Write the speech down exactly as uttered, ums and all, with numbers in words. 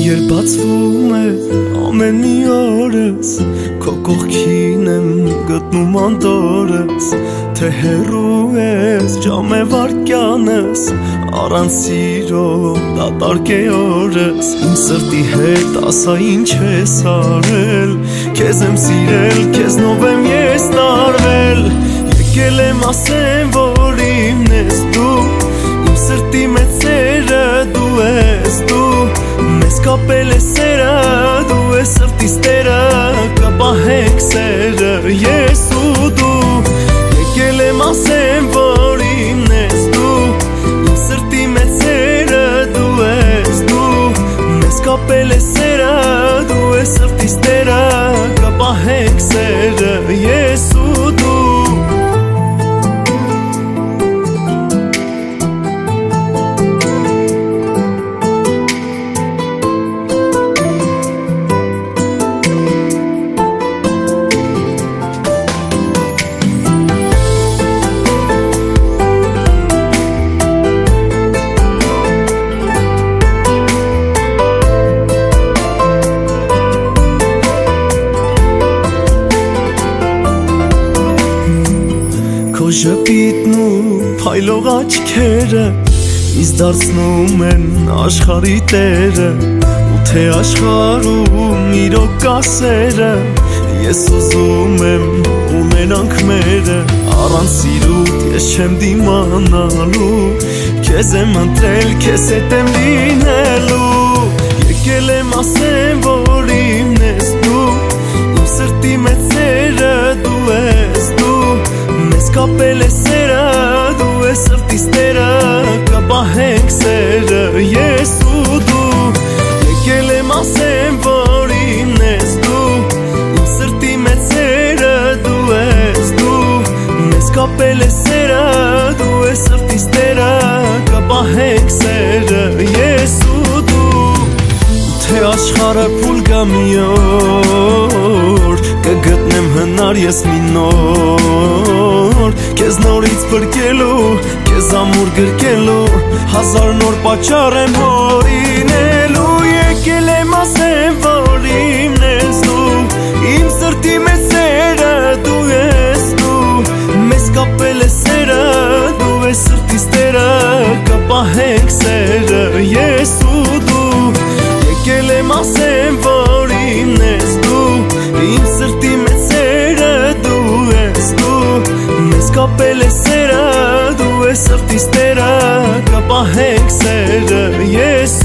Երբ բացվում է ամեն մի օրս, քո կողքին եմ գտնում անտորս, թե հեռու ես ջամ է վարկյանս, առանց սիրո դատարկ է օրս, իմ սրտի հետ ասա ինչ ես արել, քեզ եմ սիրել, քեզնով եմ ես տարվել, եկել եմ ասեմ, որ իմն ես դու, իմ սրտի մեծ սերը դու ես դու, մեզ կապել է սերը, դու ես սրտիս տերը, կպահենք սերը, ես ու դու, եկել եմ ասեմ, որ իմն ես դու, իմ սրտի մեծ սերը դու ես դու, մեզ կապել է սերը, դու ես սրտիս տերը, կպահենք սերը, ես ու դու Ժպիտն ու փայլող աչքերը ինձ դարձնում են աշխարհի տերը, ու թե աշխարհում իրոք կա սերը, ես ուզում եմ ունենանք մերը, առանց սիրուդ ես չեմ դիմանալու, քեզ եմ ընտրել, քեզ հետ եմ լինելու, եկել եմ ասեմ, որ իմն ես դու, իմ սրտի մեծ սերը դու ես դու, մեզ կապել է սերը, դու ես սրտիս տերը, կպահենք սերը, ես ու դու, եկել եմ ասեմ, որ իմն ես դու, իմ սրտի մեծ սերը դու ես դու, մեզ կապել է սերը, դու ես սրտիս տերը, կպահենք սերը, ես ու դու, թե աշխարհը փուլ գա մի օր, կգտնեմ հնար ես մի նոր, քեզ նորից փրկելու, քեզ ամուր գրկելու, հազար նոր պատճառ եմ հորինելու, եկել եմ ասեմ, որ իմն ես դու, իմ սրտի մեծ սերը դու ես դու, մեզ կապել է սերը, դու ես սրտիս տերը, կպահենք սերը, ես ու դու, եկել եմ ասեմ, որ իմն ես դու, իմ սրտի մեծ սերը դու ես դու, մեզ կապել է սերը, դու ես սրտիս տերը, կպահենք սերը, ես